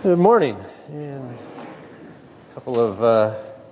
Good morning. And a couple of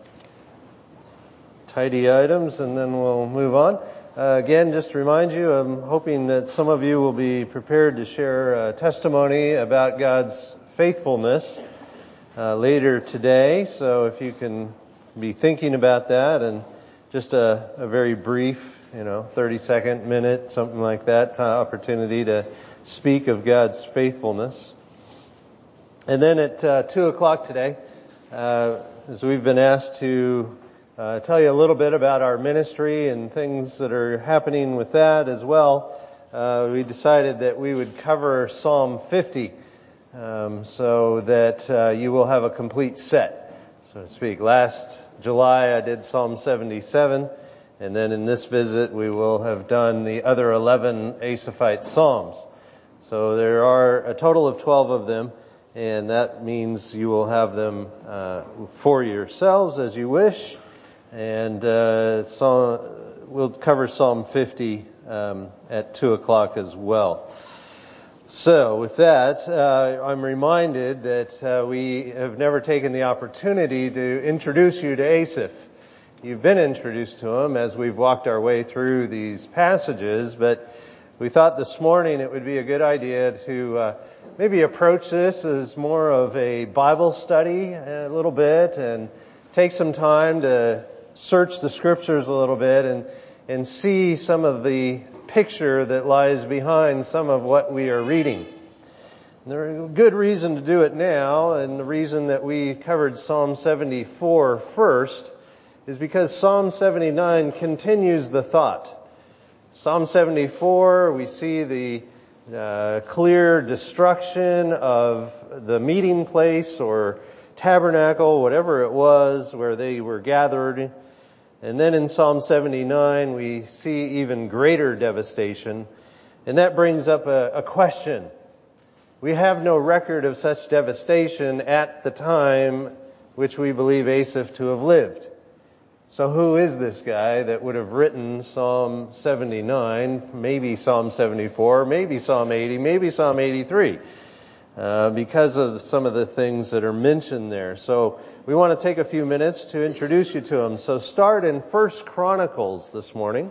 tidy items and then we'll move on. Again, just to remind you, I'm hoping that some of you will be prepared to share testimony about God's faithfulness later today. So if you can be thinking about that, and just a very brief, 30-second, minute, something like that, opportunity to speak of God's faithfulness. And then at 2 o'clock today, as we've been asked to tell you a little bit about our ministry and things that are happening with that as well, we decided that we would cover Psalm 50 so that you will have a complete set, so to speak. Last July I did Psalm 77, and then in this visit we will have done the other 11 Asaphite Psalms. So there are a total of 12 of them. And that means you will have them for yourselves as you wish. And we'll cover Psalm 50 at 2 o'clock as well. So with that, I'm reminded that we have never taken the opportunity to introduce you to Asaph. You've been introduced to him as we've walked our way through these passages, but we thought this morning it would be a good idea to maybe approach this as more of a Bible study a little bit and take some time to search the scriptures a little bit and see some of the picture that lies behind some of what we are reading. There's a good reason to do it now, and the reason that we covered Psalm 74 first is because Psalm 79 continues the thought. Psalm 74, we see the clear destruction of the meeting place or tabernacle, whatever it was, where they were gathered. And then in Psalm 79, we see even greater devastation. And that brings up a question. We have no record of such devastation at the time which we believe Asaph to have lived. So who is this guy that would have written Psalm 79, maybe Psalm 74, maybe Psalm 80, maybe Psalm 83, because of some of the things that are mentioned there. So we want to take a few minutes to introduce you to him. So start in 1 Chronicles this morning.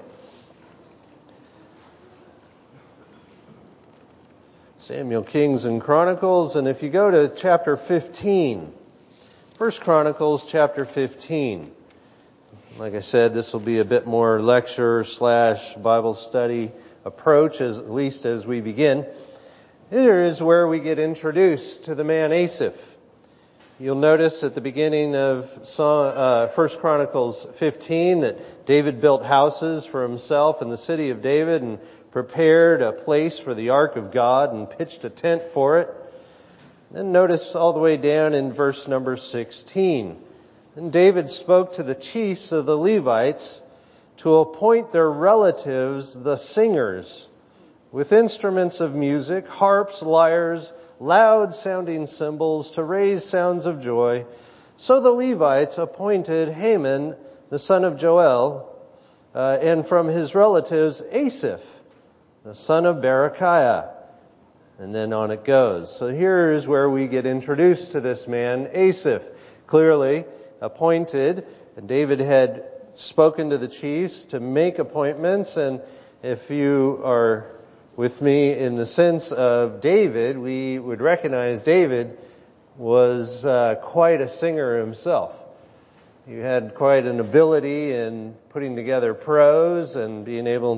Samuel, Kings, and Chronicles. And if you go to chapter 15, 1 Chronicles chapter 15. Like I said, this will be a bit more lecture/Bible study approach, at least as we begin. Here is where we get introduced to the man Asaph. You'll notice at the beginning of 1 Chronicles 15 that David built houses for himself in the city of David and prepared a place for the ark of God and pitched a tent for it. Then notice all the way down in verse number 16. And David spoke to the chiefs of the Levites to appoint their relatives, the singers, with instruments of music, harps, lyres, loud-sounding cymbals, to raise sounds of joy. So the Levites appointed Heman, the son of Joel, and from his relatives Asaph, the son of Berechiah. And then on it goes. So here is where we get introduced to this man, Asaph. Clearly appointed, and David had spoken to the chiefs to make appointments. And if you are with me in the sense of David, we would recognize David was quite a singer himself. He had quite an ability in putting together prose and being able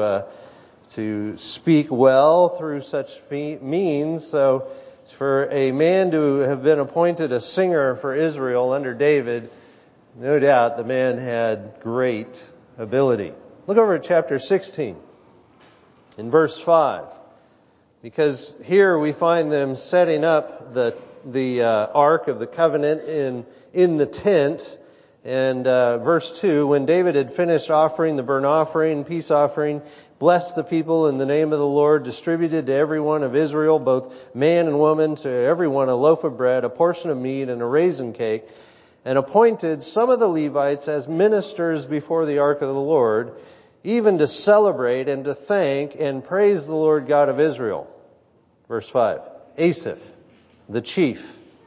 to speak well through such means. So for a man to have been appointed a singer for Israel under David, no doubt the man had great ability. Look over at chapter 16 in verse 5, because here we find them setting up the Ark of the Covenant in the tent. And verse 2, when David had finished offering the burnt offering, peace offering, blessed the people in the name of the Lord, distributed to every one of Israel, both man and woman, to everyone a loaf of bread, a portion of meat, and a raisin cake, and appointed some of the Levites as ministers before the ark of the Lord, even to celebrate and to thank and praise the Lord God of Israel. Verse 5, Asaph, the chief,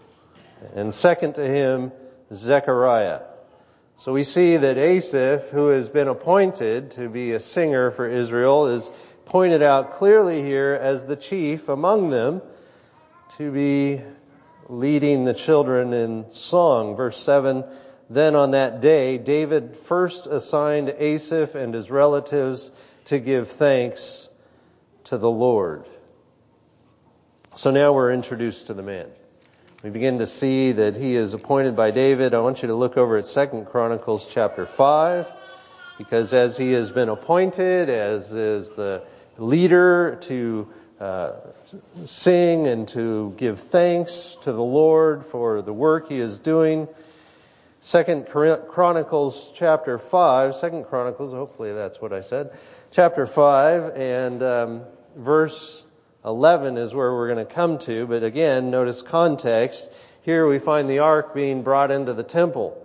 and second to him, Zechariah. So we see that Asaph, who has been appointed to be a singer for Israel, is pointed out clearly here as the chief among them to be leading the children in song. Verse 7, then on that day, David first assigned Asaph and his relatives to give thanks to the Lord. So now we're introduced to the man. We begin to see that he is appointed by David. I want you to look over at 2 Chronicles chapter 5, because as he has been appointed, as is the leader to sing and to give thanks to the Lord for the work he is doing. 2 Chronicles chapter 5, 2 Chronicles, hopefully that's what I said, chapter 5 and verse 11 is where we're going to come to, but again, notice context. Here we find the ark being brought into the temple.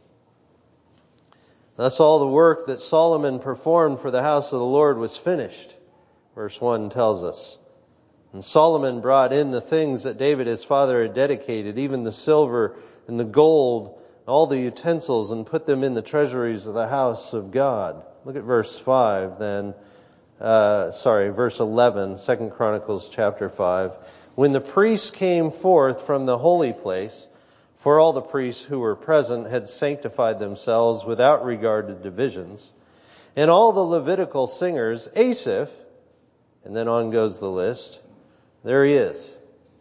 Thus all the work that Solomon performed for the house of the Lord was finished, verse 1 tells us. And Solomon brought in the things that David his father had dedicated, even the silver and the gold, all the utensils, and put them in the treasuries of the house of God. Look at verse 5 then. Verse 11, 2 Chronicles chapter 5. When the priests came forth from the holy place, for all the priests who were present had sanctified themselves without regard to divisions, and all the Levitical singers, Asaph, and then on goes the list, there he is.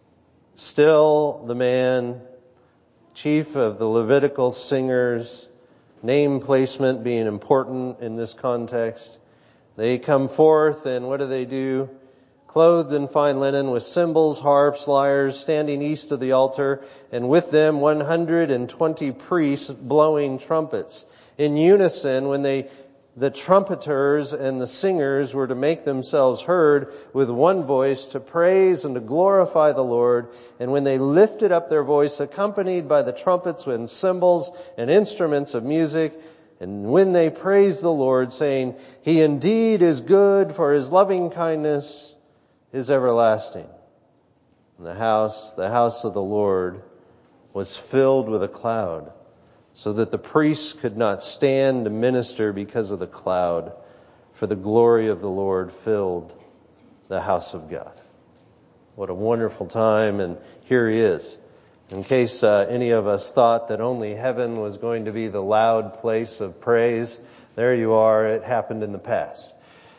Still the man, chief of the Levitical singers, name placement being important in this context. They come forth, and what do? Clothed in fine linen, with cymbals, harps, lyres, standing east of the altar, and with them 120 priests blowing trumpets. In unison, when the trumpeters and the singers were to make themselves heard with one voice to praise and to glorify the Lord, and when they lifted up their voice, accompanied by the trumpets and cymbals and instruments of music, and when they praised the Lord, saying, He indeed is good, for His loving kindness is everlasting. And the house of the Lord, was filled with a cloud, so that the priests could not stand to minister because of the cloud, for the glory of the Lord filled the house of God. What a wonderful time, and here he is. In case any of us thought that only heaven was going to be the loud place of praise, there you are. It happened in the past.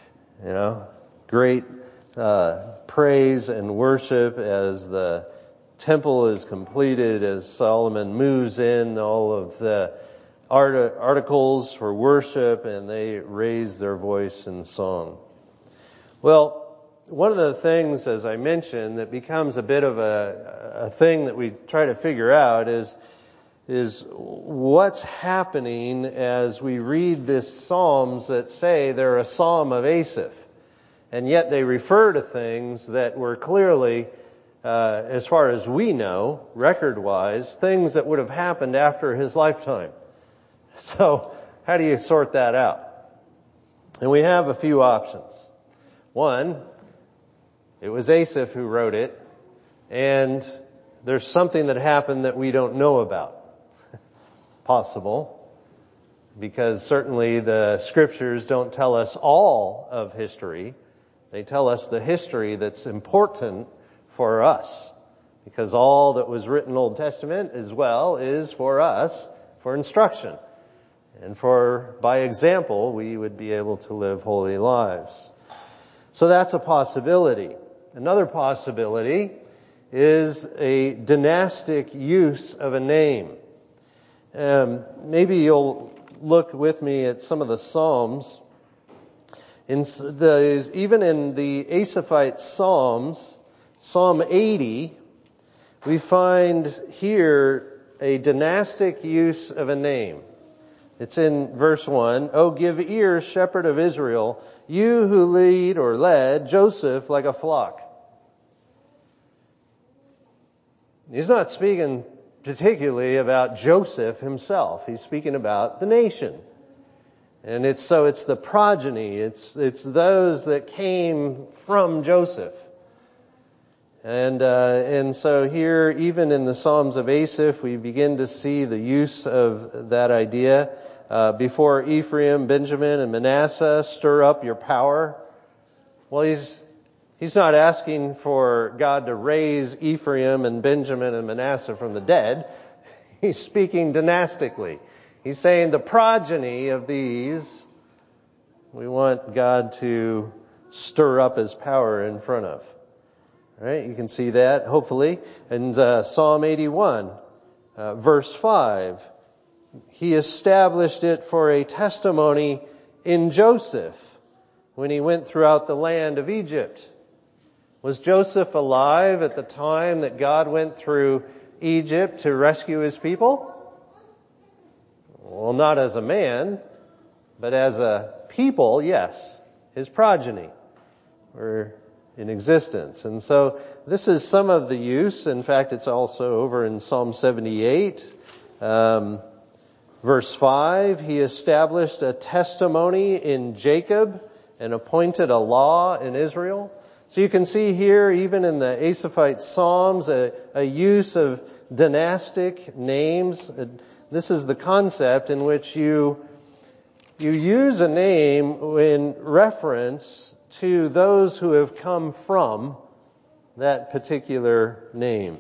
Great praise and worship as the temple is completed, as Solomon moves in all of the articles for worship, and they raise their voice in song. Well, one of the things, as I mentioned, that becomes a bit of a thing that we try to figure out is what's happening as we read this Psalms that say they're a psalm of Asaph. And yet they refer to things that were clearly, as far as we know, record-wise, things that would have happened after his lifetime. So how do you sort that out? And we have a few options. One, it was Asaph who wrote it, and there's something that happened that we don't know about. Possible, because certainly the scriptures don't tell us all of history. They tell us the history that's important for us, because all that was written Old Testament as well is for us, for instruction. And by example, we would be able to live holy lives. So that's a possibility. Another possibility is a dynastic use of a name. Maybe you'll look with me at some of the Psalms. Even in the Asaphite Psalms, Psalm 80, we find here a dynastic use of a name. It's in verse 1. Oh, give ear, shepherd of Israel, you who lead or led Joseph like a flock. He's not speaking particularly about Joseph himself. He's speaking about the nation. And it's the progeny. It's those that came from Joseph. And so here, even in the Psalms of Asaph, we begin to see the use of that idea. Before Ephraim, Benjamin, and Manasseh, stir up your power. Well, he's not asking for God to raise Ephraim and Benjamin and Manasseh from the dead. He's speaking dynastically. He's saying the progeny of these, we want God to stir up His power in front of. Right? You can see that, hopefully. In Psalm 81, verse 5, He established it for a testimony in Joseph when he went throughout the land of Egypt. Was Joseph alive at the time that God went through Egypt to rescue His people? Well, not as a man, but as a people, yes. His progeny were in existence. And so this is some of the use. In fact, it's also over in Psalm 78. Verse 5, He established a testimony in Jacob and appointed a law in Israel. So you can see here, even in the Asaphite Psalms, a use of dynastic names. This is the concept in which you use a name in reference to those who have come from that particular name.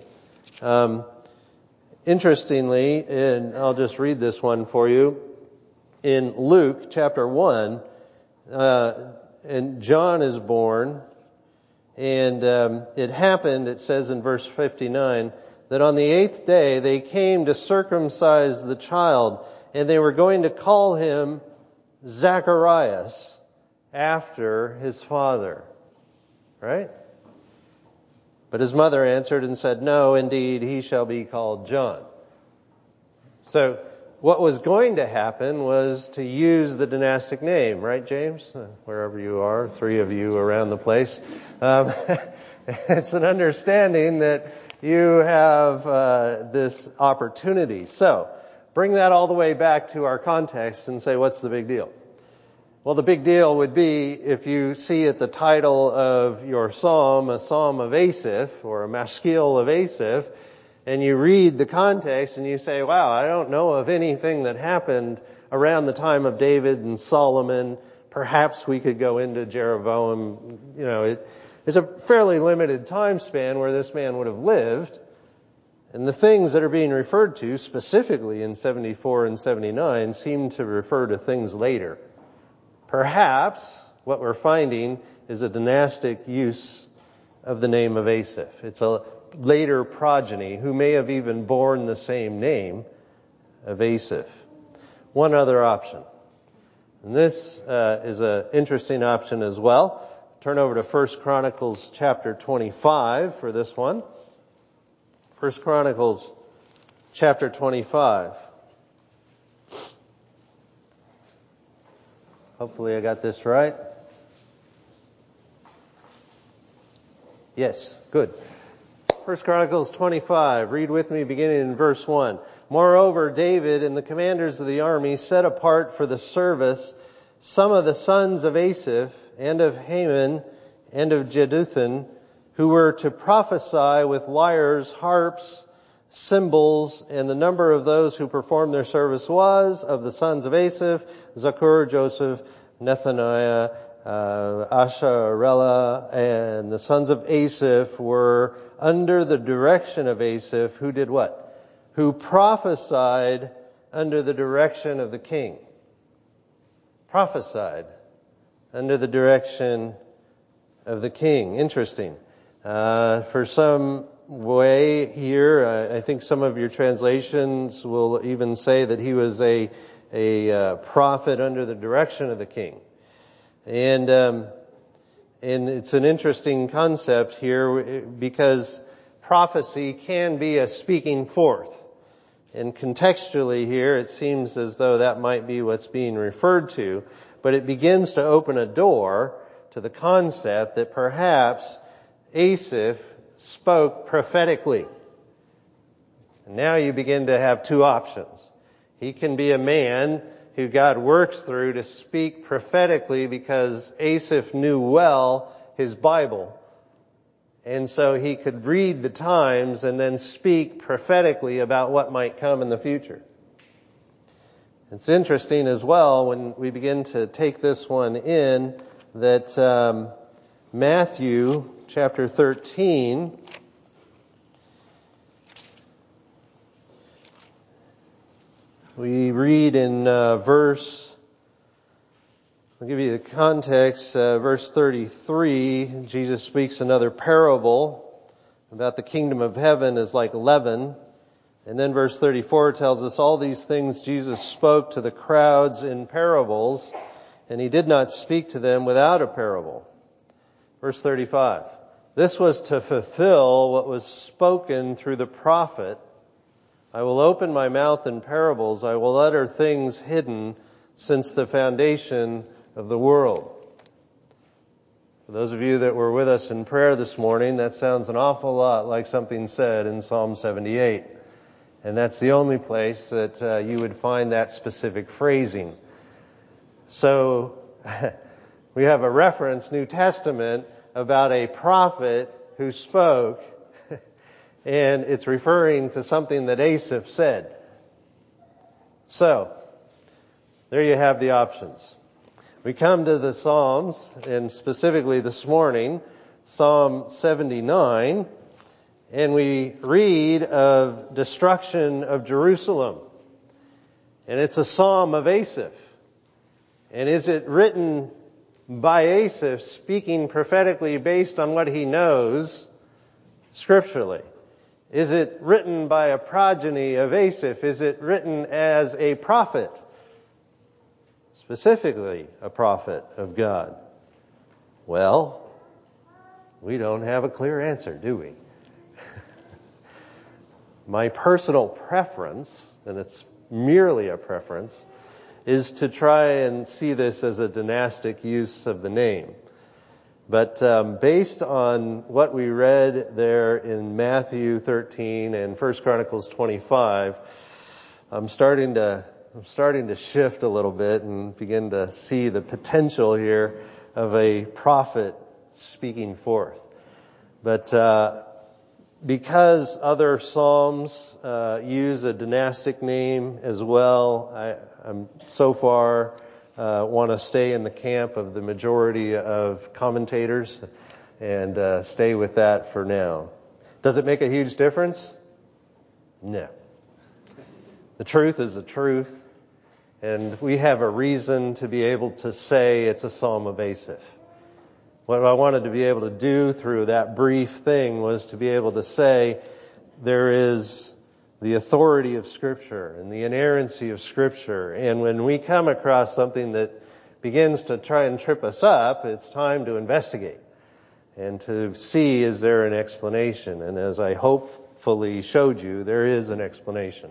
Interestingly, and I'll just read this one for you, in Luke chapter 1, and John is born, and it happened, it says in verse 59, that on the 8th day they came to circumcise the child, and they were going to call him Zacharias after his father. Right? But his mother answered and said, "No, indeed, he shall be called John." So what was going to happen was to use the dynastic name, right, James? Wherever you are, 3 of you around the place. It's an understanding that you have this opportunity. So bring that all the way back to our context and say, what's the big deal? Well, the big deal would be if you see at the title of your psalm, a psalm of Asaph or a maskil of Asaph, and you read the context and you say, wow, I don't know of anything that happened around the time of David and Solomon. Perhaps we could go into Jeroboam. You know, it's a fairly limited time span where this man would have lived. And the things that are being referred to specifically in 74 and 79 seem to refer to things later. Perhaps what we're finding is a dynastic use of the name of Asaph. It's a later progeny who may have even borne the same name of Asaph. One other option. And this is an interesting option as well. Turn over to 1 Chronicles chapter 25 for this one. 1 Chronicles chapter 25. Hopefully I got this right. Yes, good. 1 Chronicles 25. Read with me beginning in verse 1. Moreover, David and the commanders of the army set apart for the service some of the sons of Asaph and of Heman and of Jeduthun, who were to prophesy with lyres, harps, cymbals, and the number of those who performed their service was, of the sons of Asaph, Zakur, Joseph, Nethaniah, Asharela, and the sons of Asaph were under the direction of Asaph, who did what? Who prophesied under the direction of the king. Prophesied under the direction of the king. Interesting. For some way here, I think some of your translations will even say that he was a prophet under the direction of the king. And it's an interesting concept here because prophecy can be a speaking forth. And contextually here, it seems as though that might be what's being referred to, but it begins to open a door to the concept that perhaps Asaph spoke prophetically. And now you begin to have two options. He can be a man who God works through to speak prophetically because Asaph knew well his Bible And so he could read the times and then speak prophetically about what might come in the future. It's interesting as well when we begin to take this one in that Matthew chapter 13, we read in verse, I'll give you the context, verse 33, Jesus speaks another parable about the kingdom of heaven is like leaven. And then verse 34 tells us all these things Jesus spoke to the crowds in parables, and he did not speak to them without a parable. Verse 35, this was to fulfill what was spoken through the prophet. I will open my mouth in parables. I will utter things hidden since the foundation of the world. For those of you that were with us in prayer this morning, that sounds an awful lot like something said in Psalm 78. And that's the only place that you would find that specific phrasing. So we have a reference, New Testament, about a prophet who spoke, and it's referring to something that Asaph said. So, there you have the options. We come to the Psalms, and specifically this morning, Psalm 79, and we read of destruction of Jerusalem. And it's a psalm of Asaph. And is it written by Asaph, speaking prophetically based on what he knows scripturally? Is it written by a progeny of Asaph? Is it written as a prophet? Specifically, a prophet of God? Well, we don't have a clear answer, do we? My personal preference, and it's merely a preference, is to try and see this as a dynastic use of the name. But based on what we read there in Matthew 13 and 1 Chronicles 25, I'm starting to shift a little bit and begin to see the potential here of a prophet speaking forth. But because other psalms use a dynastic name as well, I'm so far want to stay in the camp of the majority of commentators and stay with that for now. Does it make a huge difference? No. The truth is the truth, and we have a reason to be able to say it's a psalm of Asaph. What I wanted to be able to do through that brief thing was to be able to say there is the authority of Scripture and the inerrancy of Scripture. And when we come across something that begins to try and trip us up, it's time to investigate and to see, is there an explanation? And as I hopefully showed you, there is an explanation.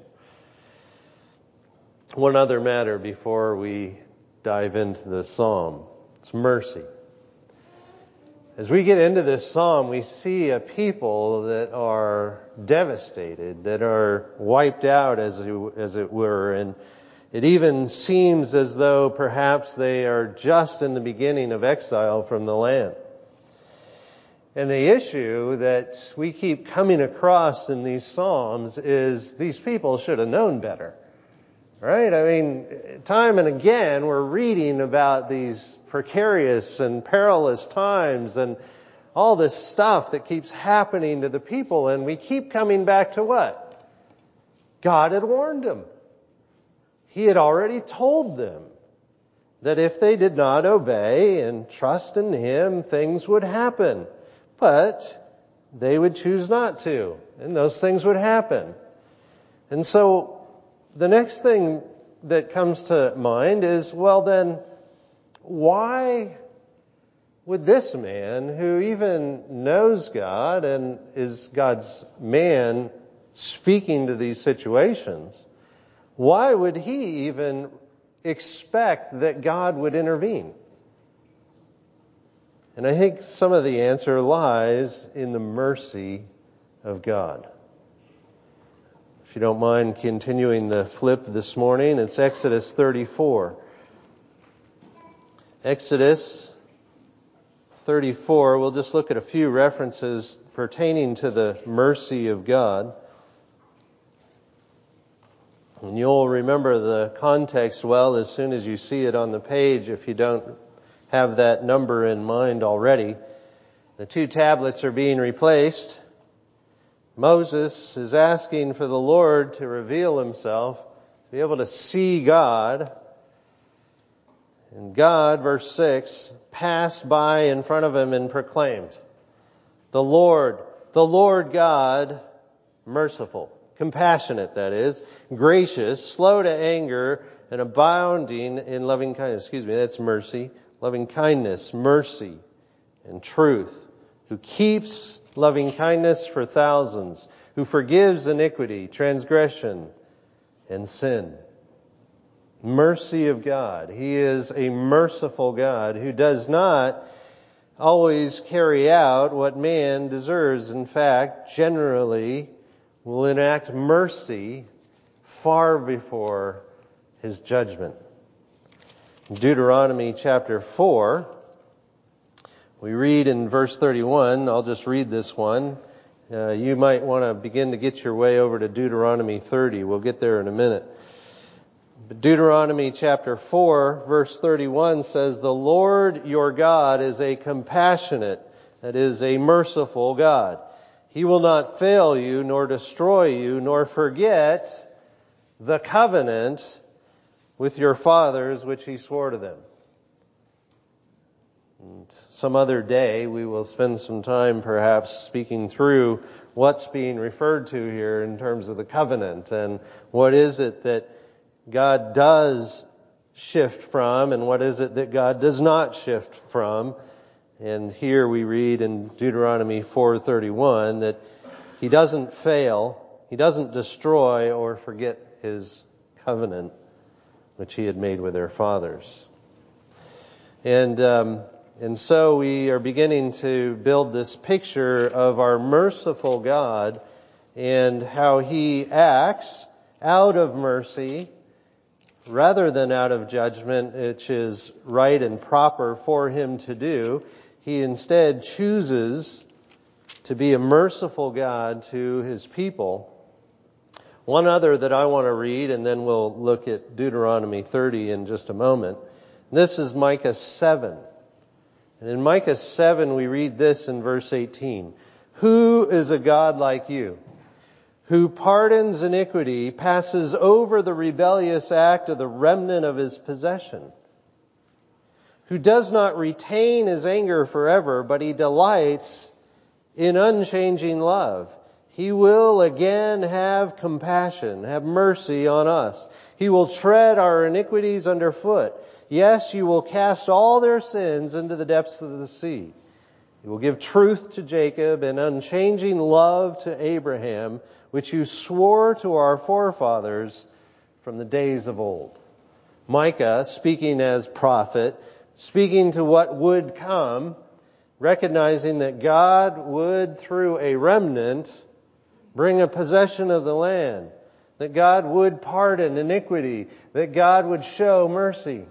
One other matter before we dive into the psalm. It's mercy. As we get into this psalm, we see a people that are devastated, that are wiped out, as it were, and it even seems as though perhaps they are just in the beginning of exile from the land. And the issue that we keep coming across in these psalms is these people should have known better. Right? I mean, time and again, we're reading about these precarious and perilous times and all this stuff that keeps happening to the people, and we keep coming back to what? God had warned them. He had already told them that if they did not obey and trust in Him, things would happen. But they would choose not to, and those things would happen. And so the next thing that comes to mind is, well then, why would this man, who even knows God and is God's man speaking to these situations, why would he even expect that God would intervene? And I think some of the answer lies in the mercy of God. If you don't mind continuing the flip this morning, it's Exodus 34. Exodus 34. We'll just look at a few references pertaining to the mercy of God. And you'll remember the context well as soon as you see it on the page if you don't have that number in mind already. The 2 tablets are being replaced. Moses is asking for the Lord to reveal himself, to be able to see God. And God, verse 6, passed by in front of him and proclaimed, the Lord God, merciful, compassionate, that is, gracious, slow to anger, and abounding in loving kindness. That's mercy. Loving kindness, mercy, and truth. Who keeps loving kindness for thousands. Who forgives iniquity, transgression, and sin. Mercy of God. He is a merciful God who does not always carry out what man deserves. In fact, generally will enact mercy far before his judgment. In Deuteronomy chapter 4, we read in verse 31, I'll just read this one. You might want to begin to get your way over to Deuteronomy 30. We'll get there in a minute. But Deuteronomy chapter 4, verse 31 says, the Lord your God is a compassionate, that is, a merciful God. He will not fail you, nor destroy you, nor forget the covenant with your fathers, which he swore to them. And some other day, we will spend some time perhaps speaking through what's being referred to here in terms of the covenant, and what is it that God does shift from, and what is it that God does not shift from. And here we read in Deuteronomy 4:31 that he doesn't fail, he doesn't destroy or forget his covenant which he had made with their fathers. And so we are beginning to build this picture of our merciful God and how he acts out of mercy rather than out of judgment, which is right and proper for him to do. He instead chooses to be a merciful God to his people. One other that I want to read, and then we'll look at Deuteronomy 30 in just a moment. This is Micah 7. And in Micah 7 we read this in verse 18. Who is a God like you, who pardons iniquity, passes over the rebellious act of the remnant of his possession, who does not retain his anger forever, but he delights in unchanging love. He will again have compassion, have mercy on us. He will tread our iniquities underfoot. Yes, you will cast all their sins into the depths of the sea. You will give truth to Jacob and unchanging love to Abraham, which you swore to our forefathers from the days of old. Micah, speaking as prophet, speaking to what would come, recognizing that God would, through a remnant, bring a possession of the land, that God would pardon iniquity, that God would show mercy.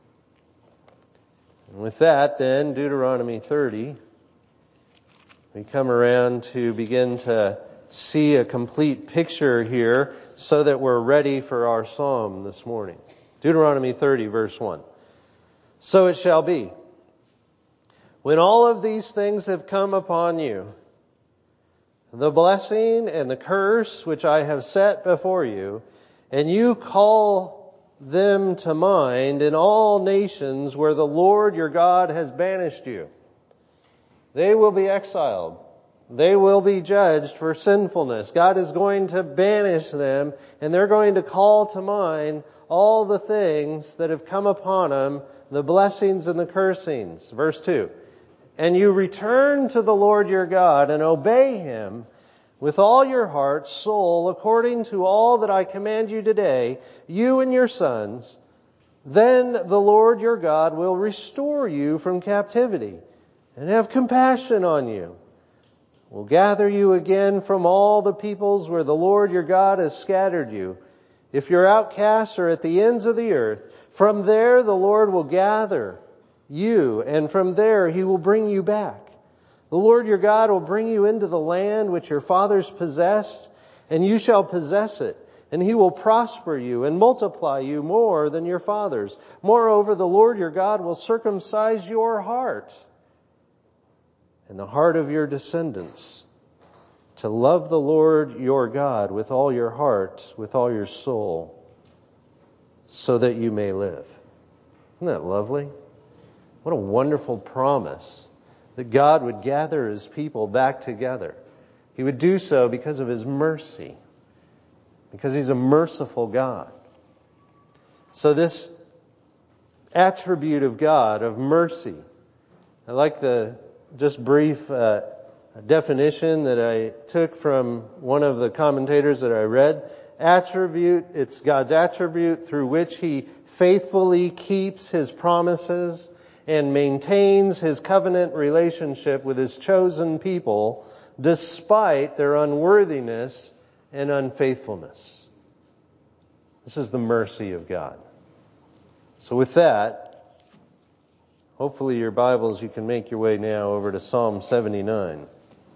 And with that, then, Deuteronomy 30, we come around to begin to see a complete picture here so that we're ready for our psalm this morning. Deuteronomy 30, verse 1. So it shall be, when all of these things have come upon you, the blessing and the curse which I have set before you, and you call them to mind in all nations where the Lord your God has banished you. They will be exiled. They will be judged for sinfulness. God is going to banish them, and they're going to call to mind all the things that have come upon them, the blessings and the cursings. Verse 2. And you return to the Lord your God and obey him with all your heart, soul, according to all that I command you today, you and your sons, then the Lord your God will restore you from captivity and have compassion on you. Will gather you again from all the peoples where the Lord your God has scattered you. If your outcasts are at the ends of the earth, from there the Lord will gather you, and from there He will bring you back. The Lord your God will bring you into the land which your fathers possessed, and you shall possess it. And He will prosper you and multiply you more than your fathers. Moreover, the Lord your God will circumcise your heart and the heart of your descendants, to love the Lord your God with all your heart, with all your soul, so that you may live. Isn't that lovely? What a wonderful promise that God would gather His people back together. He would do so because of His mercy, because He's a merciful God. So this attribute of God, of mercy, I like the just brief definition that I took from one of the commentators that I read. Attribute, it's God's attribute through which He faithfully keeps His promises and maintains His covenant relationship with His chosen people despite their unworthiness and unfaithfulness. This is the mercy of God. So with that, hopefully your Bibles, you can make your way now over to Psalm 79.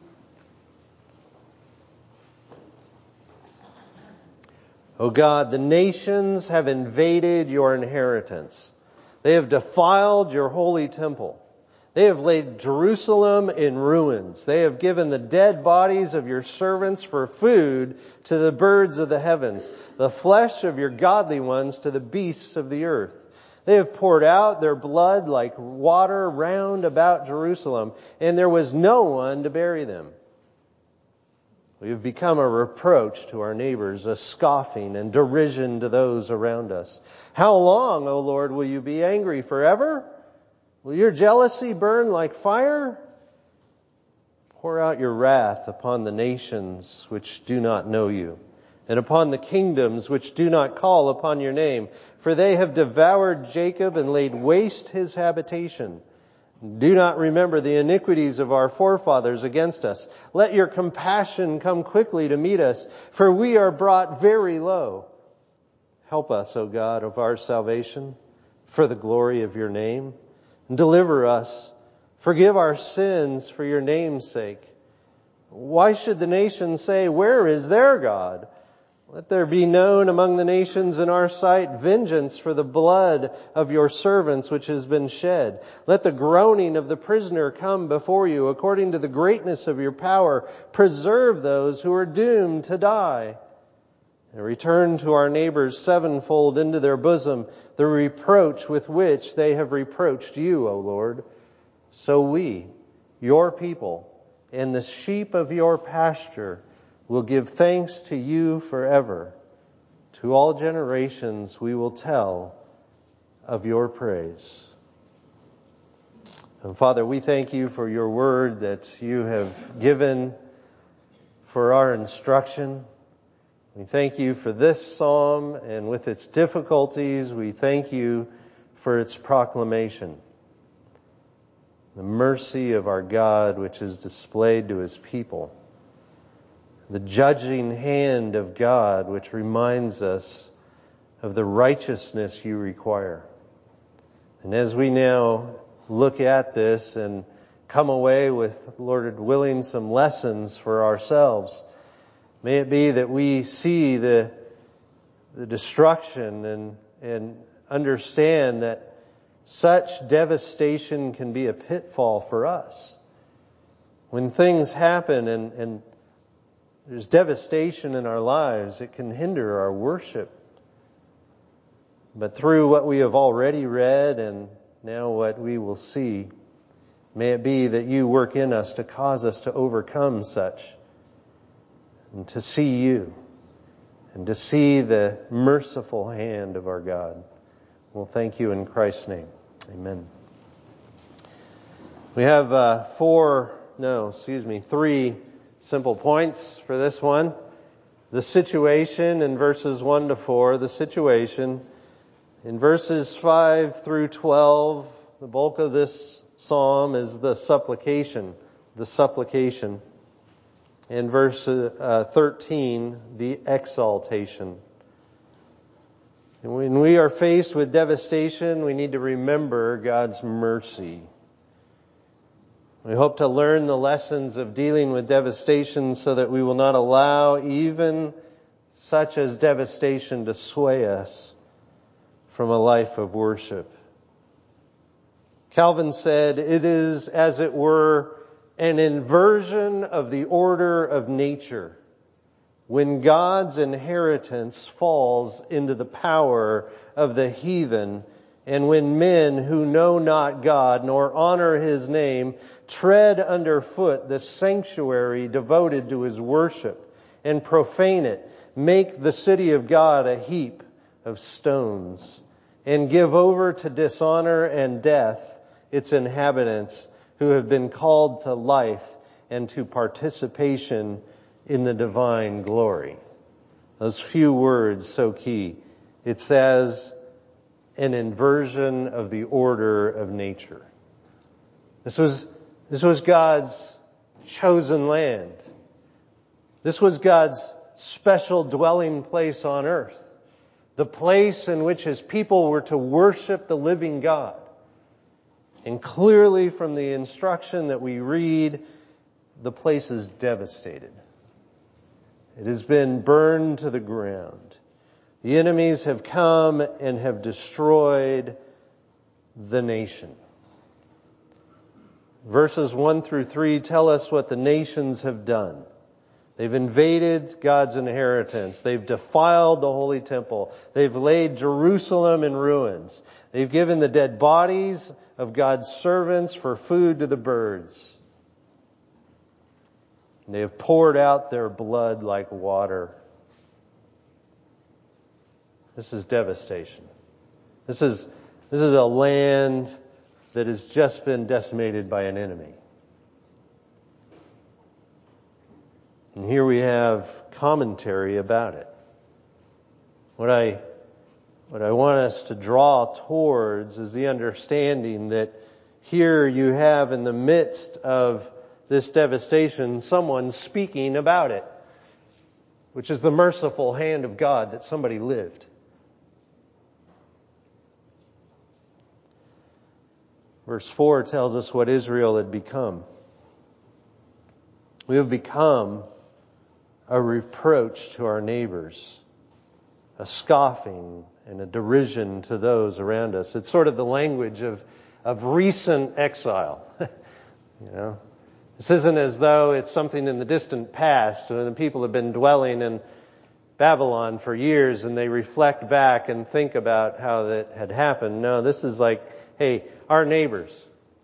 O God, the nations have invaded your inheritance. They have defiled your holy temple. They have laid Jerusalem in ruins. They have given the dead bodies of your servants for food to the birds of the heavens, the flesh of your godly ones to the beasts of the earth. They have poured out their blood like water round about Jerusalem, and there was no one to bury them. We have become a reproach to our neighbors, a scoffing and derision to those around us. How long, O Lord, will you be angry? Forever? Will your jealousy burn like fire? Pour out your wrath upon the nations which do not know you, and upon the kingdoms which do not call upon your name. For they have devoured Jacob and laid waste his habitation. Do not remember the iniquities of our forefathers against us. Let your compassion come quickly to meet us, for we are brought very low. Help us, O God of our salvation, for the glory of your name. And deliver us. Forgive our sins for your name's sake. Why should the nations say, where is their God? Let there be known among the nations in our sight vengeance for the blood of your servants which has been shed. Let the groaning of the prisoner come before you according to the greatness of your power. Preserve those who are doomed to die. And return to our neighbors sevenfold into their bosom the reproach with which they have reproached you, O Lord. So we, your people, and the sheep of your pasture will give thanks to you forever. To all generations we will tell of your praise. And Father, we thank you for your word that you have given for our instruction. We thank you for this psalm, and with its difficulties, we thank you for its proclamation. The mercy of our God which is displayed to His people. The judging hand of God which reminds us of the righteousness you require. And as we now look at this and come away with, Lord willing, some lessons for ourselves, may it be that we see the destruction and understand that such devastation can be a pitfall for us. When things happen and there's devastation in our lives, it can hinder our worship. But through what we have already read and now what we will see, may it be that you work in us to cause us to overcome such, and to see you, and to see the merciful hand of our God. We'll thank you in Christ's name. Amen. We have three simple points for this one. The situation in verses 1 to 4, the situation. In verses 5 through 12, the bulk of this psalm is the supplication. In verse 13, the exaltation. And when we are faced with devastation, we need to remember God's mercy. We hope to learn the lessons of dealing with devastation so that we will not allow even such as devastation to sway us from a life of worship. Calvin said, "It is, as it were, an inversion of the order of nature when God's inheritance falls into the power of the heathen, and when men who know not God nor honor His name tread underfoot the sanctuary devoted to His worship and profane it, make the city of God a heap of stones, and give over to dishonor and death its inhabitants who have been called to life and to participation in the divine glory." Those few words so key. It says, an inversion of the order of nature. This was God's chosen land. This was God's special dwelling place on earth. The place in which His people were to worship the living God. And clearly from the instruction that we read, the place is devastated. It has been burned to the ground. The enemies have come and have destroyed the nation. Verses 1 through 3 tell us what the nations have done. They've invaded God's inheritance. They've defiled the holy temple. They've laid Jerusalem in ruins. They've given the dead bodies of God's servants for food to the birds. They have poured out their blood like water. This is devastation. This is a land that has just been decimated by an enemy. And here we have commentary about it. What I want us to draw towards is the understanding that here you have in the midst of this devastation someone speaking about it, which is the merciful hand of God that somebody lived. Verse 4 tells us what Israel had become. We have become a reproach to our neighbors, a scoffing and a derision to those around us. It's sort of the language of recent exile. This isn't as though it's something in the distant past when the people have been dwelling in Babylon for years and they reflect back and think about how that had happened. No, this is like, hey, our neighbors.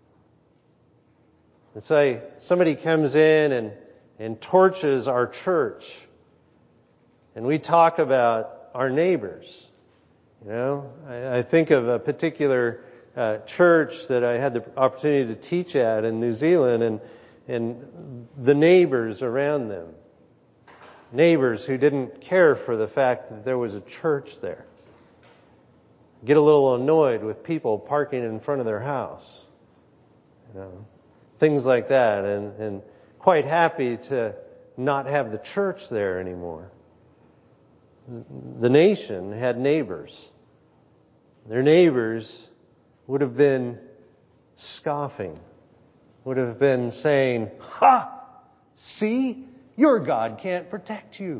It's like somebody comes in and torches our church. And we talk about our neighbors. I think of a particular church that I had the opportunity to teach at in New Zealand and the neighbors around them. Neighbors who didn't care for the fact that there was a church there. Get a little annoyed with people parking in front of their house. Things like that. And quite happy to not have the church there anymore. The nation had neighbors. Their neighbors would have been scoffing. Would have been saying, "Ha! See? Your God can't protect you."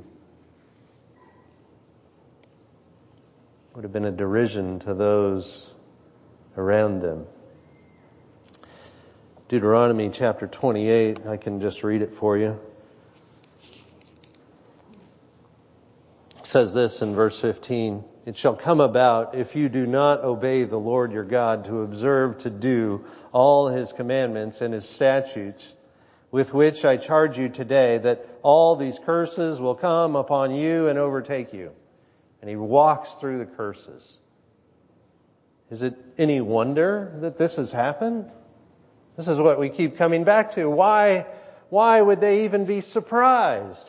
Would have been a derision to those around them. Deuteronomy chapter 28, I can just read it for you. It says this in verse 15, "It shall come about, if you do not obey the Lord your God to observe to do all His commandments and His statutes, with which I charge you today, that all these curses will come upon you and overtake you." And he walks through the curses. Is it any wonder that this has happened? This is what we keep coming back to. Why would they even be surprised?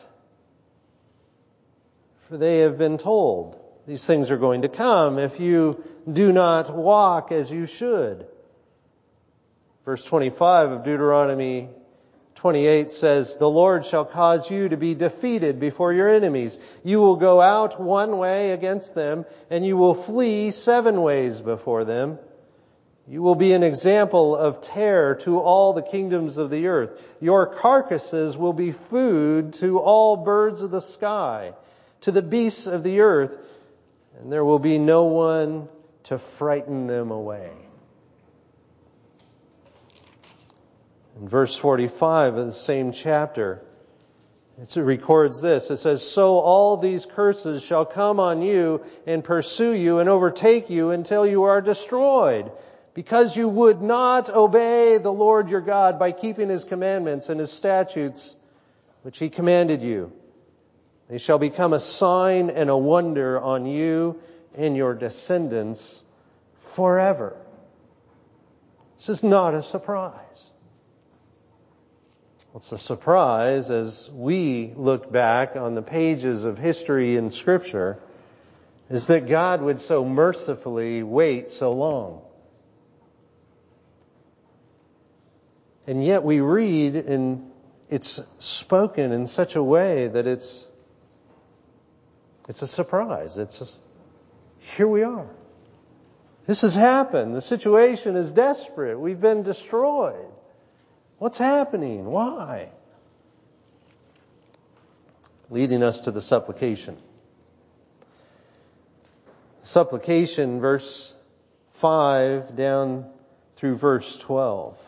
For they have been told these things are going to come if you do not walk as you should. Verse 25 of Deuteronomy 28 says, "The Lord shall cause you to be defeated before your enemies. You will go out one way against them, and you will flee 7 ways before them. You will be an example of terror to all the kingdoms of the earth. Your carcasses will be food to all birds of the sky, to the beasts of the earth, and there will be no one to frighten them away." In verse 45 of the same chapter, it records this. It says, "So all these curses shall come on you and pursue you and overtake you until you are destroyed, because you would not obey the Lord your God by keeping His commandments and His statutes, which He commanded you. They shall become a sign and a wonder on you and your descendants forever." This is not a surprise. It's a surprise as we look back on the pages of history and Scripture is that God would so mercifully wait so long. And yet we read and it's spoken in such a way that it's a surprise. Here we are. This has happened. The situation is desperate. We've been destroyed. What's happening? Why? Leading us to the supplication. Supplication, verse 5 down through verse 12.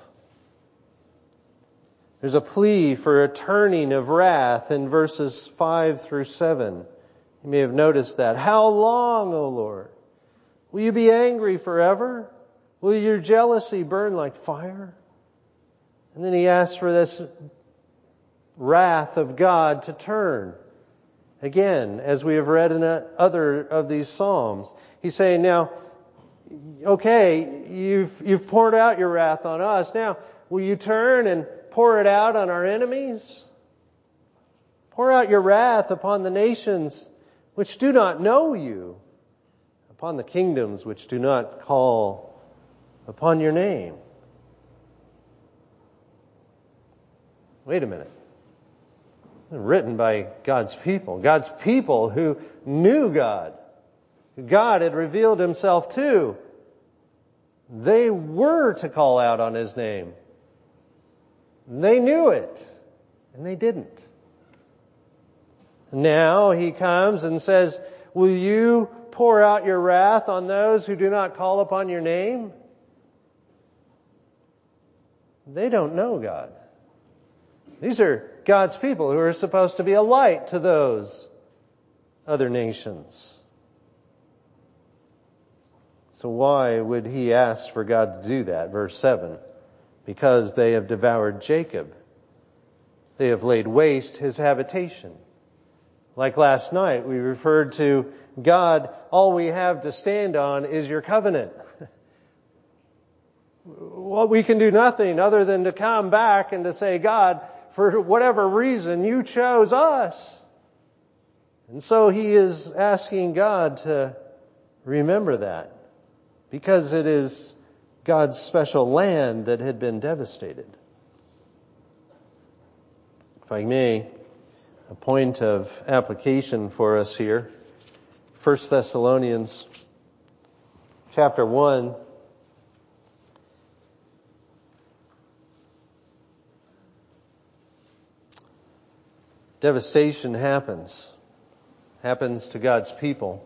There's a plea for a turning of wrath in verses 5 through 7. You may have noticed that. "How long, O Lord? Will you be angry forever? Will your jealousy burn like fire?" And then he asks for this wrath of God to turn. Again, as we have read in other of these Psalms. He's saying, now, okay, you've poured out your wrath on us. Now, will you turn and pour it out on our enemies? Pour out your wrath upon the nations which do not know you, upon the kingdoms which do not call upon your name. Wait a minute. Written by God's people who knew God, who God had revealed Himself to. They were to call out on His name. They knew it, and they didn't. Now He comes and says, "Will you pour out your wrath on those who do not call upon your name?" They don't know God. These are God's people who are supposed to be a light to those other nations. So why would He ask for God to do that? Verse 7. Because they have devoured Jacob. They have laid waste his habitation. Like last night, we referred to God, all we have to stand on is your covenant. Well, we can do nothing other than to come back and to say, God, for whatever reason, you chose us. And so he is asking God to remember that, because it is God's special land that had been devastated. If I may, a point of application for us here. 1 Thessalonians chapter 1. Devastation happens to God's people.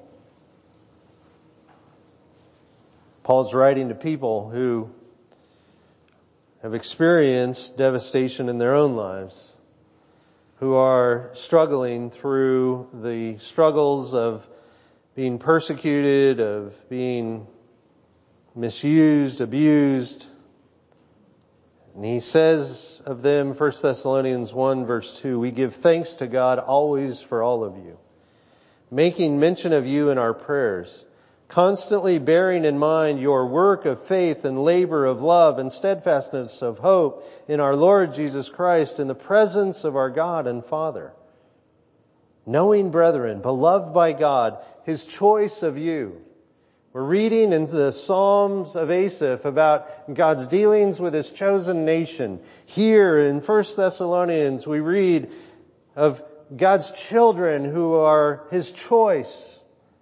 Paul's writing to people who have experienced devastation in their own lives, who are struggling through the struggles of being persecuted, of being misused, abused. And he says of them, 1 Thessalonians 1 verse 2, "We give thanks to God always for all of you, making mention of you in our prayers, constantly bearing in mind your work of faith and labor of love and steadfastness of hope in our Lord Jesus Christ in the presence of our God and Father. Knowing, brethren, beloved by God, His choice of you, We're reading in the Psalms of Asaph about God's dealings with His chosen nation. Here in 1 Thessalonians, we read of God's children who are His choice.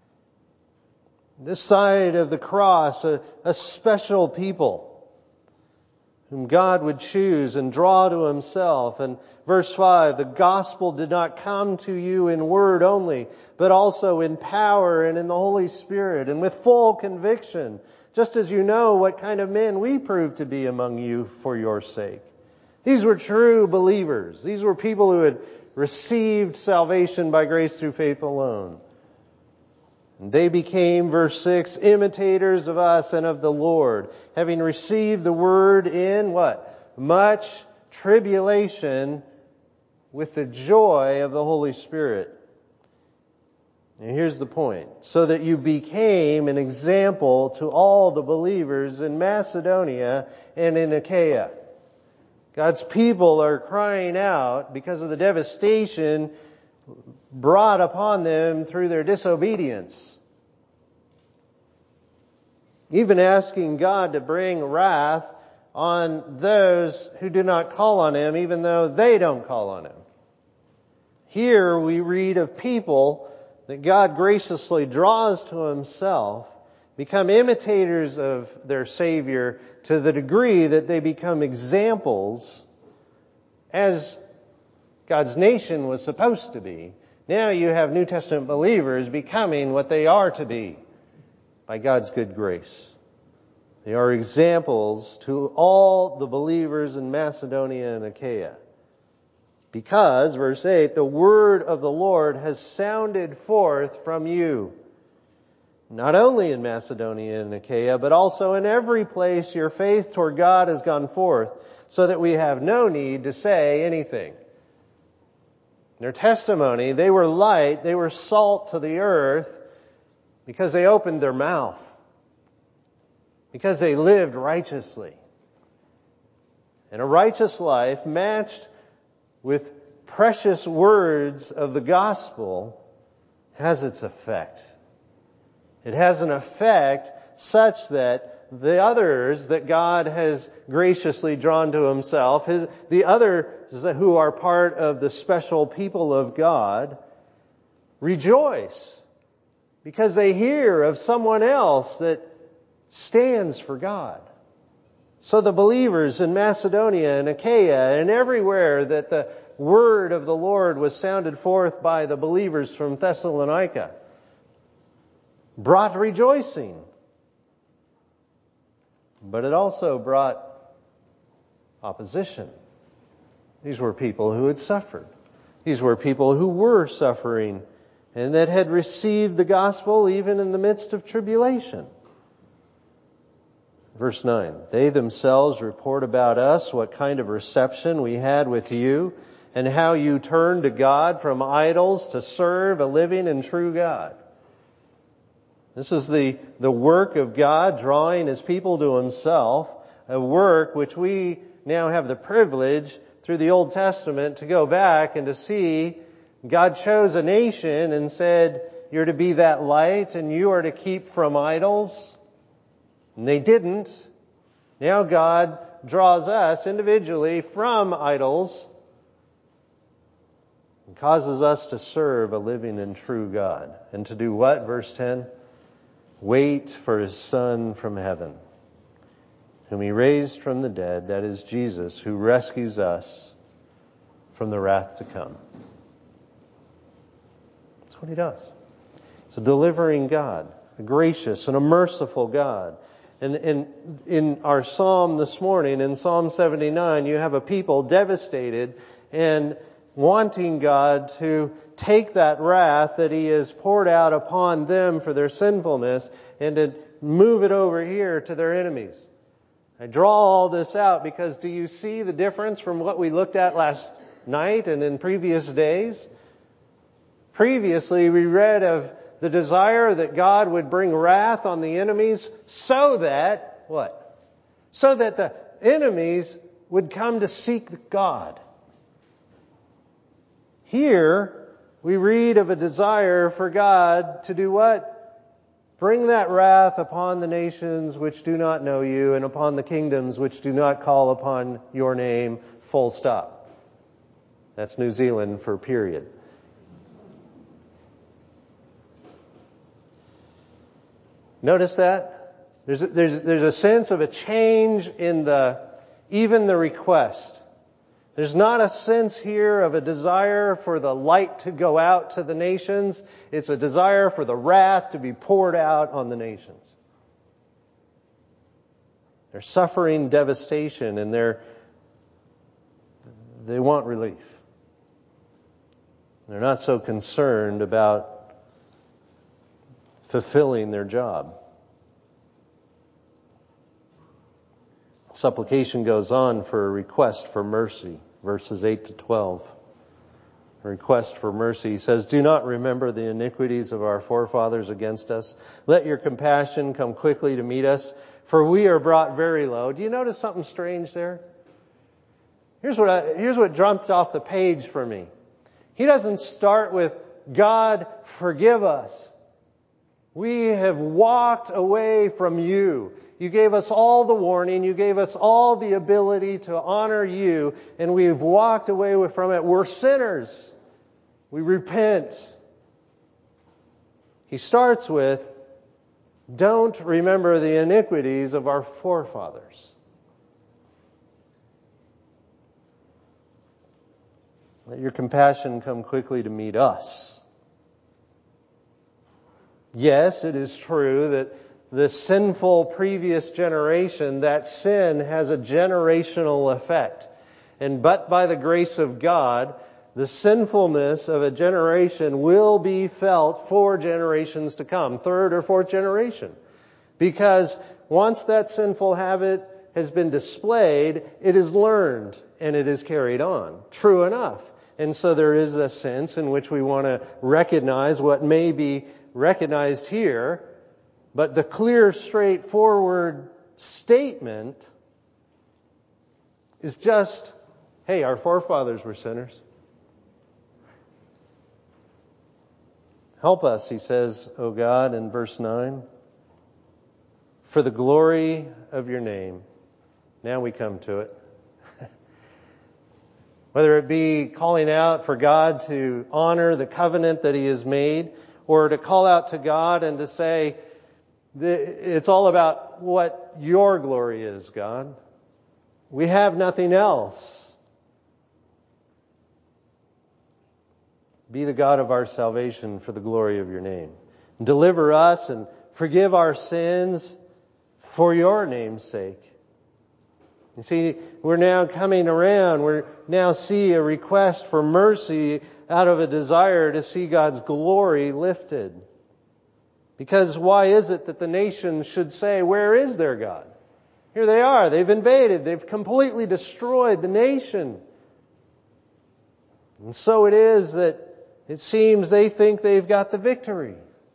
This side of the cross, a special people whom God would choose and draw to Himself. And verse 5, the gospel did not come to you in word only, but also in power and in the Holy Spirit and with full conviction, just as you know what kind of men we proved to be among you for your sake. These were true believers. These were people who had received salvation by grace through faith alone. And they became, verse 6, imitators of us and of the Lord, having received the word in what? Much tribulation with the joy of the Holy Spirit. And here's the point. So that you became an example to all the believers in Macedonia and in Achaia. God's people are crying out because of the devastation brought upon them through their disobedience. Even asking God to bring wrath on those who do not call on Him, even though they don't call on Him. Here we read of people that God graciously draws to Himself, become imitators of their Savior to the degree that they become examples as God's nation was supposed to be. Now you have New Testament believers becoming what they are to be by God's good grace. They are examples to all the believers in Macedonia and Achaia. Because, verse 8, the word of the Lord has sounded forth from you. Not only in Macedonia and Achaia, but also in every place your faith toward God has gone forth, so that we have no need to say anything. Their testimony, they were light, they were salt to the earth, because they opened their mouth. Because they lived righteously. And a righteous life matched with precious words of the gospel has its effect. It has an effect such that the others that God has graciously drawn to Himself, the others who are part of the special people of God, rejoice because they hear of someone else that stands for God. So the believers in Macedonia and Achaia and everywhere that the word of the Lord was sounded forth by the believers from Thessalonica brought rejoicing. But it also brought opposition. These were people who had suffered. These were people who were suffering and that had received the gospel even in the midst of tribulation. Verse 9, they themselves report about us what kind of reception we had with you and how you turned to God from idols to serve a living and true God. This is the work of God drawing His people to Himself, a work which we now have the privilege through the Old Testament to go back and to see God chose a nation and said, you're to be that light and you are to keep from idols. And they didn't. Now God draws us individually from idols and causes us to serve a living and true God. And to do what? Verse 10. Wait for His Son from heaven, whom He raised from the dead, that is Jesus, who rescues us from the wrath to come. That's what He does. It's a delivering God, a gracious and a merciful God. And in our psalm this morning, in Psalm 79, you have a people devastated and wanting God to take that wrath that He has poured out upon them for their sinfulness and to move it over here to their enemies. I draw all this out because do you see the difference from what we looked at last night and in previous days? Previously, we read of the desire that God would bring wrath on the enemies so that, what? So that the enemies would come to seek God. Here, we read of a desire for God to do what? Bring that wrath upon the nations which do not know you and upon the kingdoms which do not call upon your name, full stop. That's New Zealand for period. Notice that? There's a sense of a change in even the request. There's not a sense here of a desire for the light to go out to the nations. It's a desire for the wrath to be poured out on the nations. They're suffering devastation and they want relief. They're not so concerned about fulfilling their job. Supplication goes on for a request for mercy, verses 8 to 12. A request for mercy. He says, do not remember the iniquities of our forefathers against us. Let your compassion come quickly to meet us, for we are brought very low. Do you notice something strange there? Here's what jumped off the page for me. He doesn't start with, God, forgive us. We have walked away from you. You gave us all the warning. You gave us all the ability to honor you, and we've walked away from it. We're sinners. We repent. He starts with, don't remember the iniquities of our forefathers. Let your compassion come quickly to meet us. Yes, it is true that the sinful previous generation, that sin has a generational effect. But by the grace of God, the sinfulness of a generation will be felt for generations to come, third or fourth generation. Because once that sinful habit has been displayed, it is learned and it is carried on. True enough. And so there is a sense in which we want to recognize what may be recognized here. But the clear, straightforward statement is just, hey, our forefathers were sinners. Help us, he says, O God, in verse 9, for the glory of your name. Now we come to it. Whether it be calling out for God to honor the covenant that he has made, or to call out to God and to say, it's all about what your glory is, God. We have nothing else. Be the God of our salvation for the glory of your name. Deliver us and forgive our sins for your name's sake. You see, we're now coming around. We now see a request for mercy out of a desire to see God's glory lifted. Because why is it that the nation should say, where is their God? Here they are. They've invaded. They've completely destroyed the nation. And so it is that it seems they think they've got the victory.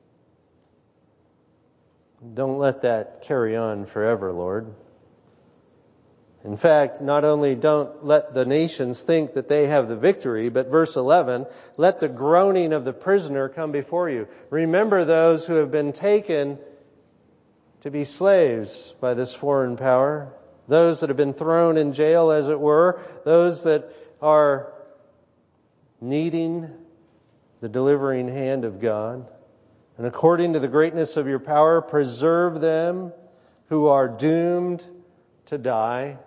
Don't let that carry on forever, Lord. In fact, not only don't let the nations think that they have the victory, but verse 11, let the groaning of the prisoner come before you. Remember those who have been taken to be slaves by this foreign power, those that have been thrown in jail, as it were, those that are needing the delivering hand of God. And according to the greatness of your power, preserve them who are doomed to die.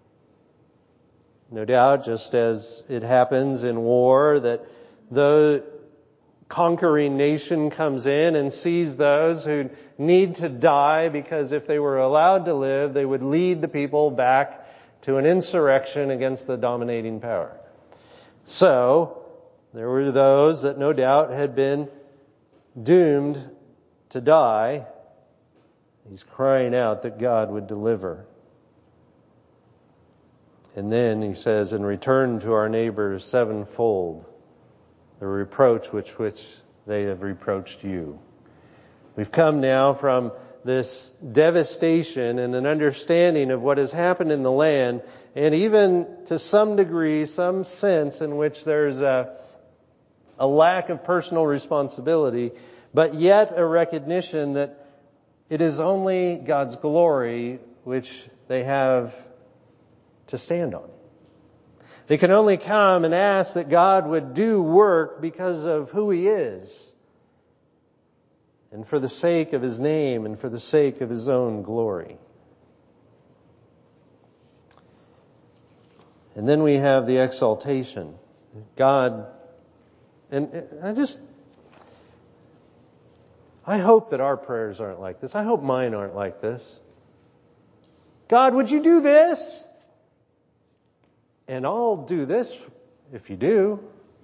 No doubt, just as it happens in war, that the conquering nation comes in and sees those who need to die because if they were allowed to live, they would lead the people back to an insurrection against the dominating power. So, there were those that no doubt had been doomed to die. He's crying out that God would deliver. And then he says, and return to our neighbors sevenfold the reproach which they have reproached you. We've come now from this devastation and an understanding of what has happened in the land, and even to some degree, some sense in which there's a lack of personal responsibility, but yet a recognition that it is only God's glory which they have to stand on. They can only come and ask that God would do work because of who He is, and for the sake of His name, and for the sake of His own glory. And then we have the exaltation. God, and I hope that our prayers aren't like this. I hope mine aren't like this. God, would you do this? And I'll do this if you do.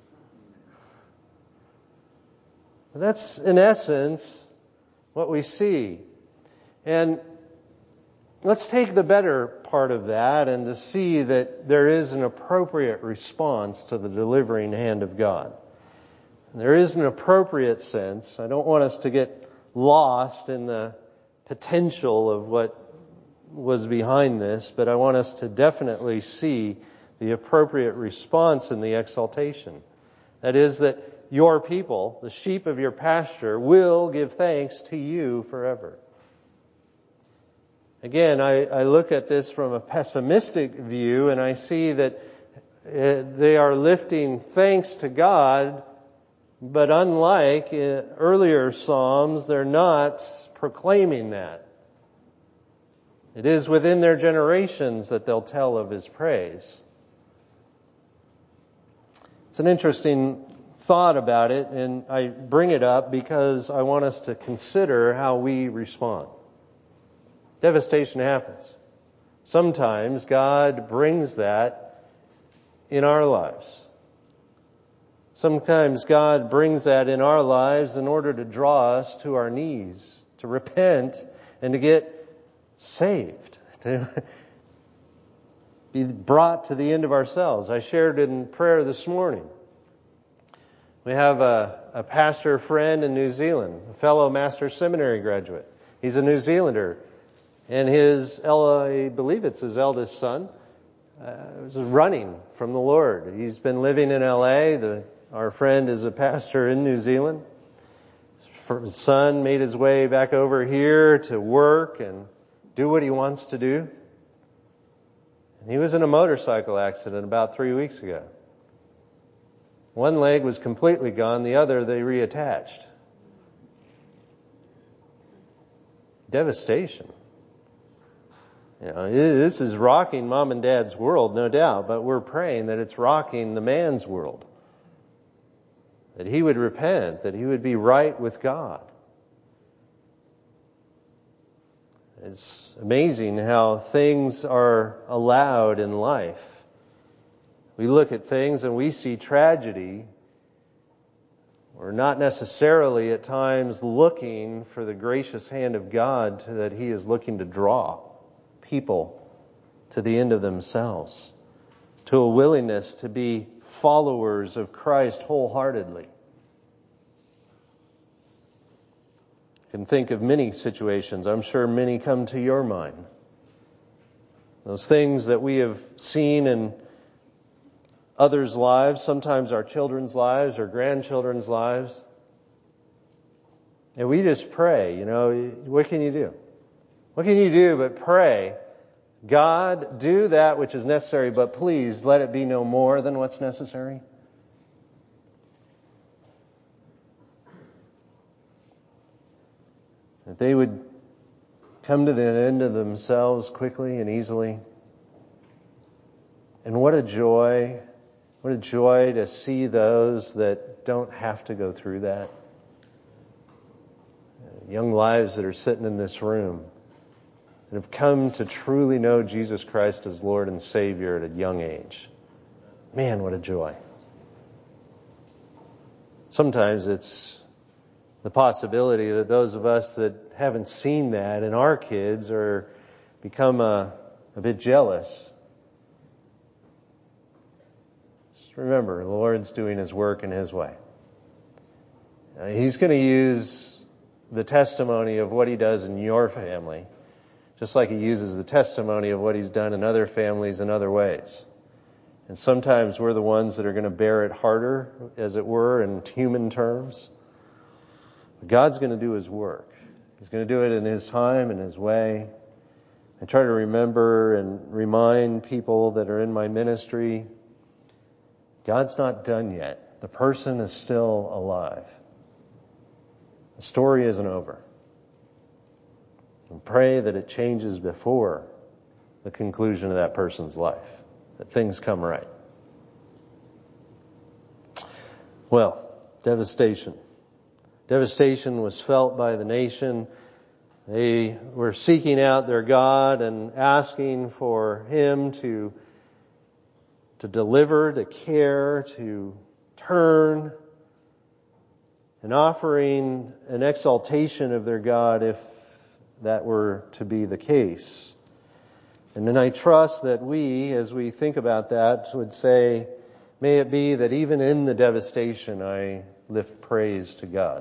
That's, in essence, what we see. And let's take the better part of that and to see that there is an appropriate response to the delivering hand of God. There is an appropriate sense. I don't want us to get lost in the potential of what was behind this, but I want us to definitely see the appropriate response in the exaltation. That is that your people, the sheep of your pasture, will give thanks to you forever. Again, I look at this from a pessimistic view, and I see that they are lifting thanks to God, but unlike earlier Psalms, they're not proclaiming that. It is within their generations that they'll tell of His praise. It's an interesting thought about it, and I bring it up because I want us to consider how we respond. Devastation happens. Sometimes God brings that in our lives. Sometimes God brings that in our lives in order to draw us to our knees, to repent, and to get saved, to be brought to the end of ourselves. I shared in prayer this morning. We have a pastor friend in New Zealand, a fellow Master's Seminary graduate. He's a New Zealander. And I believe it's his eldest son, was running from the Lord. He's been living in L.A. Our friend is a pastor in New Zealand. His son made his way back over here to work and do what he wants to do. And he was in a motorcycle accident about 3 weeks ago. One leg was completely gone, the other they reattached. Devastation. You know, this is rocking mom and dad's world, no doubt, but we're praying that it's rocking the man's world. That he would repent, that he would be right with God. It's amazing how things are allowed in life. We look at things and we see tragedy. We're not necessarily at times looking for the gracious hand of God that He is looking to draw people to the end of themselves, to a willingness to be followers of Christ wholeheartedly. You can think of many situations. I'm sure many come to your mind. Those things that we have seen in others' lives, sometimes our children's lives or grandchildren's lives. And we just pray, what can you do? What can you do but pray, God, do that which is necessary, but please let it be no more than what's necessary? That they would come to the end of themselves quickly and easily. And what a joy to see those that don't have to go through that. Young lives that are sitting in this room and have come to truly know Jesus Christ as Lord and Savior at a young age. Man, what a joy. Sometimes it's the possibility that those of us that haven't seen that in our kids are become a bit jealous. Just remember, the Lord's doing His work in His way. He's going to use the testimony of what He does in your family, just like He uses the testimony of what He's done in other families in other ways. And sometimes we're the ones that are going to bear it harder, as it were, in human terms. But God's going to do His work. He's going to do it in His time and His way. I try to remember and remind people that are in my ministry, God's not done yet. The person is still alive. The story isn't over. And pray that it changes before the conclusion of that person's life, that things come right. Well, devastation. Devastation was felt by the nation. They were seeking out their God and asking for Him to deliver, to care, to turn, and offering an exaltation of their God if that were to be the case. And then I trust that we, as we think about that, would say, may it be that even in the devastation I lift praise to God.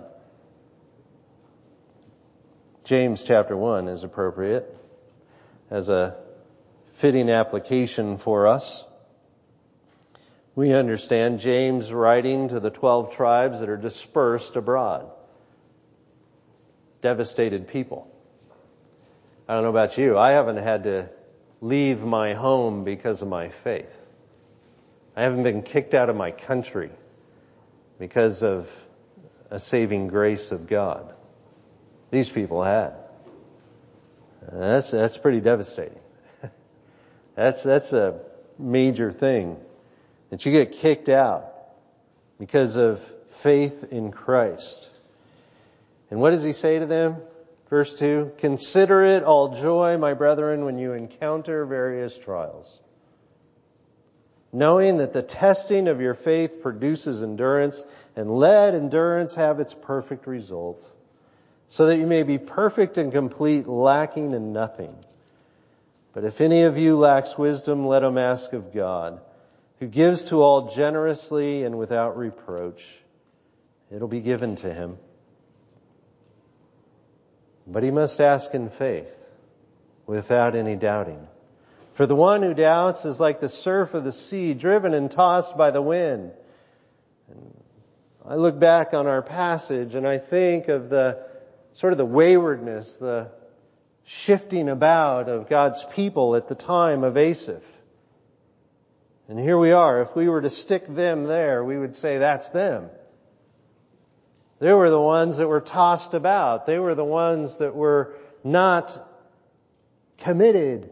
James chapter 1 is appropriate as a fitting application for us. We understand James writing to the 12 tribes that are dispersed abroad. Devastated people. I don't know about you. I haven't had to leave my home because of my faith. I haven't been kicked out of my country because of a saving grace of God. These people had. That's pretty devastating. That's a major thing. That you get kicked out because of faith in Christ. And what does he say to them? Verse 2, consider it all joy, my brethren, when you encounter various trials, knowing that the testing of your faith produces endurance, and let endurance have its perfect result, so that you may be perfect and complete, lacking in nothing. But if any of you lacks wisdom, let him ask of God, who gives to all generously and without reproach. It'll be given to him. But he must ask in faith, without any doubting. For the one who doubts is like the surf of the sea, driven and tossed by the wind. And I look back on our passage and I think of the sort of the waywardness, the shifting about of God's people at the time of Asaph. And here we are. If we were to stick them there, we would say that's them. They were the ones that were tossed about. They were the ones that were not committed,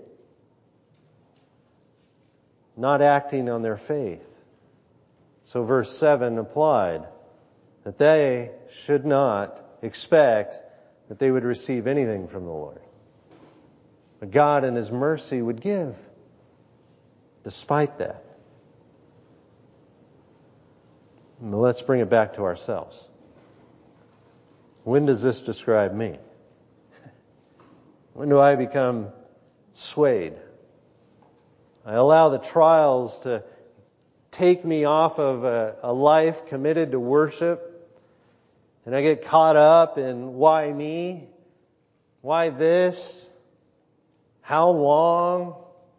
not acting on their faith. So verse 7 applied, that they should not expect that they would receive anything from the Lord. But God in His mercy would give, despite that. Well, let's bring it back to ourselves. When does this describe me? When do I become swayed? I allow the trials to take me off of a life committed to worship, and I get caught up in why me? Why this? How long?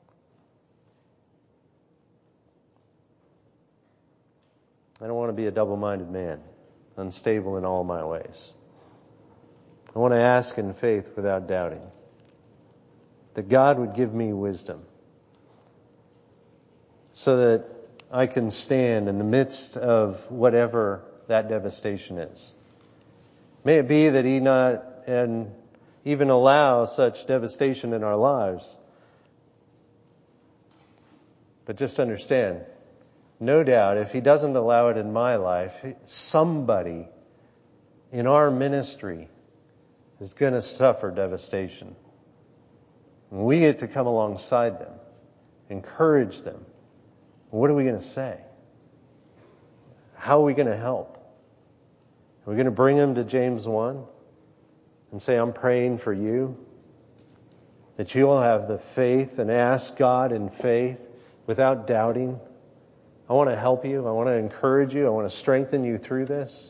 I don't want to be a double-minded man, unstable in all my ways. I want to ask in faith without doubting that God would give me wisdom so that I can stand in the midst of whatever that devastation is. May it be that He not and even allow such devastation in our lives. But just understand, no doubt, if He doesn't allow it in my life, somebody in our ministry is going to suffer devastation. And we get to come alongside them, encourage them. What are we going to say? How are we going to help? Are we going to bring them to James 1 and say, I'm praying for you, that you'll have the faith and ask God in faith without doubting? I want to help you. I want to encourage you. I want to strengthen you through this.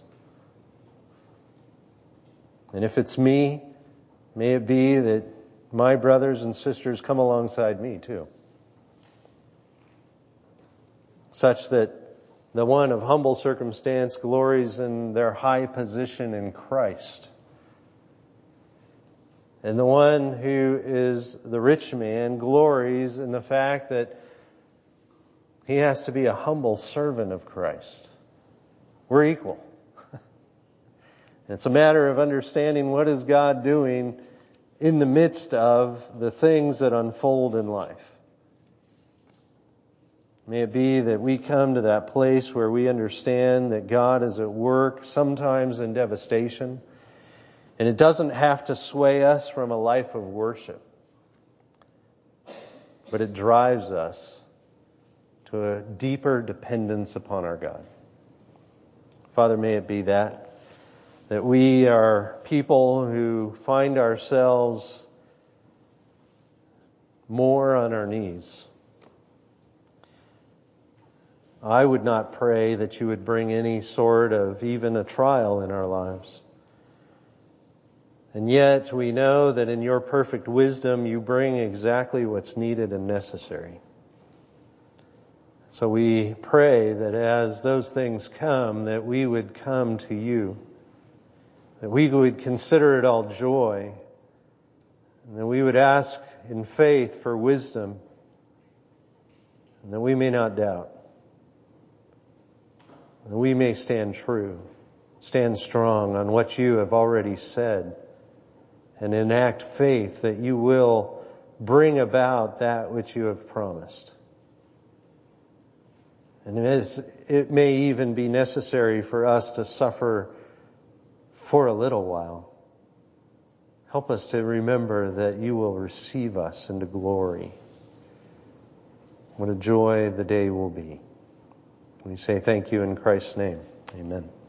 And if it's me, may it be that my brothers and sisters come alongside me too. Such that the one of humble circumstance glories in their high position in Christ. And the one who is the rich man glories in the fact that he has to be a humble servant of Christ. We're equal. It's a matter of understanding what is God doing in the midst of the things that unfold in life. May it be that we come to that place where we understand that God is at work, sometimes in devastation, and it doesn't have to sway us from a life of worship, but it drives us to a deeper dependence upon our God. Father, may it be that we are people who find ourselves more on our knees. I would not pray that you would bring any sort of even a trial in our lives. And yet we know that in your perfect wisdom you bring exactly what's needed and necessary. So we pray that as those things come, that we would come to you, that we would consider it all joy, and that we would ask in faith for wisdom, and that we may not doubt, and we may stand true, stand strong on what you have already said, and enact faith that you will bring about that which you have promised. And it may even be necessary for us to suffer for a little while. Help us to remember that you will receive us into glory. What a joy the day will be. We say thank you in Christ's name. Amen.